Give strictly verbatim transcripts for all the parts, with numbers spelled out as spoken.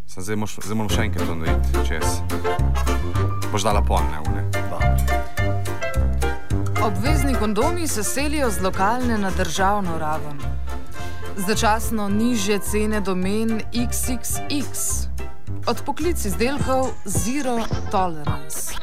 Sem zdaj moš, zdaj moram še enkrat to narediti čez. Boš dala polne, une. Obvezni kondomi se selijo z lokalne na državno raven. Začasno nižje cene domen iks iks iks. Odpoklic izdelkov Zero Tolerance.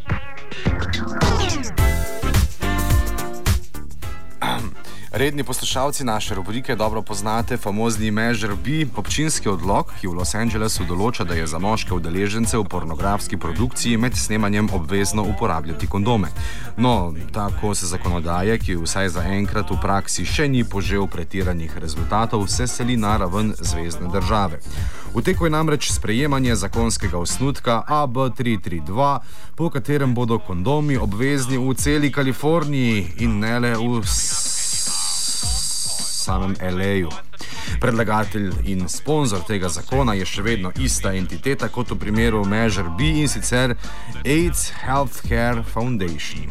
Redni poslušalci naše rubrike dobro poznate famozni Measure B, občinski odlok, ki v Los Angelesu določa, da je za moške udeležence v pornografski produkciji med snemanjem obvezno uporabljati kondome. No, tako se zakonodaje, ki vsaj za enkrat v praksi še ni požel pretiranih rezultatov, se seli na raven zvezne države. V teku je namreč sprejemanje zakonskega osnutka A B tri tri dva, po katerem bodo kondomi obvezni v celi Kaliforniji in ne le v samem el ej-u. Predlagatelj in sponzor tega zakona je še vedno ista entiteta kot v primeru Measure B, in sicer AIDS Healthcare Foundation.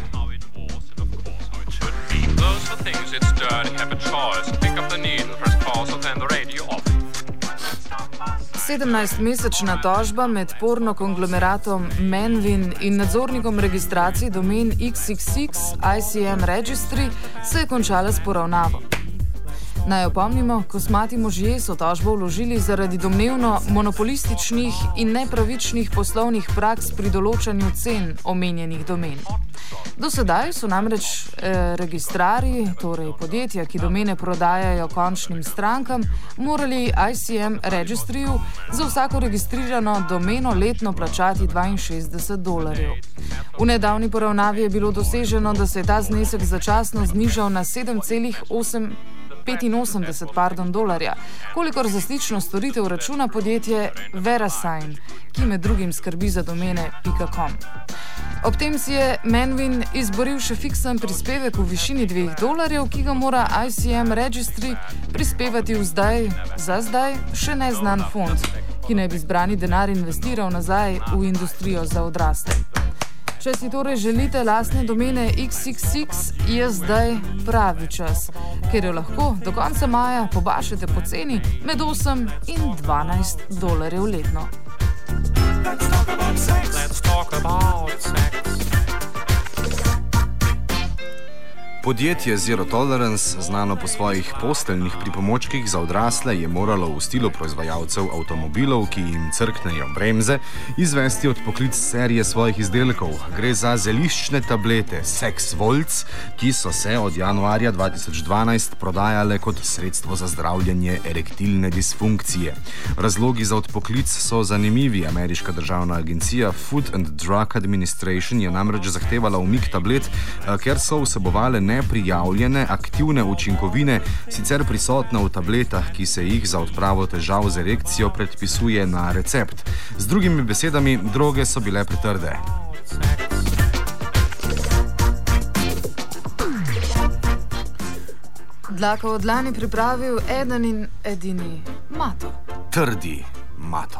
sedemnajstmesečna tožba med porno konglomeratom Menvin in nadzornikom registracij domen iks iks iks I C M Registry se je končala s poravnavo. Naj opomnimo, kosmati možje so tožbo vložili zaradi domnevno monopolističnih in nepravičnih poslovnih praks pri določanju cen omenjenih domen. Do sedaj so namreč eh, registrarji, torej podjetja, ki domene prodajajo končnim strankam, morali I C M Registryju za vsako registrirano domeno letno plačati dvainšestdeset dolarjev. V nedavni poravnavi je bilo doseženo, da se je ta znesek začasno znižal na sedem celih petinosemdeset pardon, dolarja, kolikor za slično storitev računa podjetje VeriSign, ki med drugim skrbi za domene pika com. Ob tem si je Menvin izboril še fiksen prispevek v višini dveh dolarjev, ki ga mora I C M Registry prispevati v zdaj, za zdaj, še neznan fond, ki naj bi zbrani denar investiral nazaj v industrijo za odrasle. Če si torej želite lastne domene iks iks iks, je zdaj pravi čas, ker jo lahko do konca maja pobašete po ceni med osem in dvanajst dolarjev letno. Let's talk about sex. Let's talk about sex. Podjetje Zero Tolerance, znano po svojih posteljnih pripomočkih za odrasle, je moralo v stilu proizvajalcev avtomobilov, ki jim crknejo bremze, izvesti odpoklic serije svojih izdelkov. Gre za zeliščne tablete Sex Volts, ki so se od januarja dva tisoč dvanajst prodajale kot sredstvo za zdravljenje erektilne disfunkcije. Razlogi za odpoklic so zanimivi. Ameriška državna agencija Food and Drug Administration je namreč zahtevala umik tablet, ker so vsebovale ne neprijavljene aktivne učinkovine, sicer prisotne v tabletah, ki se jih za odpravo težav z erekcijo predpisuje na recept. Z drugimi besedami, droge so bile pretrde. Dlako od dlani pripravil eden in edini Mato. Trdi Mato.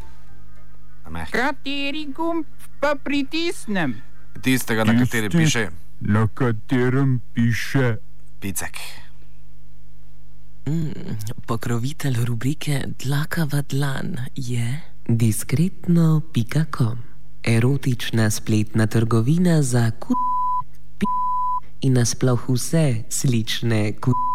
Kateri gumb pa pritisnem? Tistega, na kateri piše... Na katerem piše Picek. Mm, pokrovitelj rubrike Dlaka v dlan je diskretno pika com. Erotična spletna trgovina za ku... pi... in nasploh vse slične ku...